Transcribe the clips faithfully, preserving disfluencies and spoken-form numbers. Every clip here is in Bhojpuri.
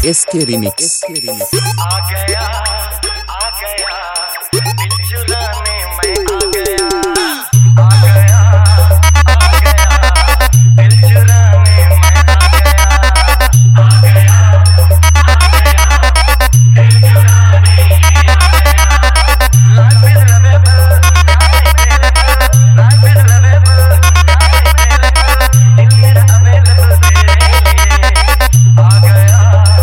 SK remix. आ गया आ गया दिल चुराने मैं आ गया आ गया आ गया दिल चुराने मैं आ गया आ गया आ गया दिल चुराने life is lovable life is lovable दिल मेरा अवेलेबल तेरे लिए आ गया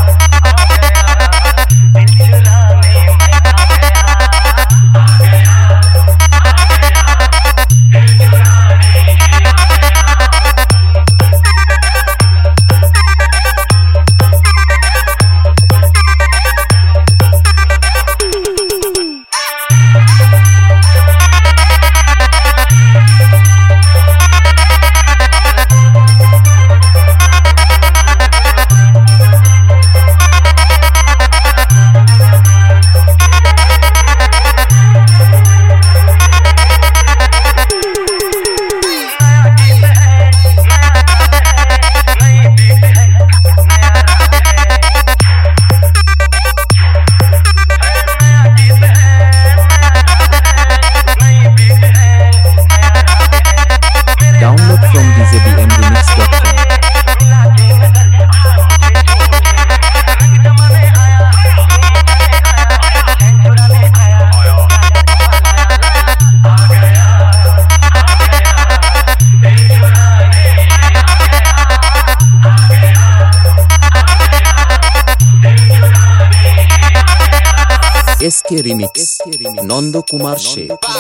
Download from d j b m remix dot com. SK remix Nand Kumar Sheikh.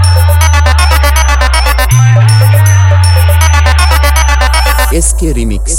SK remix.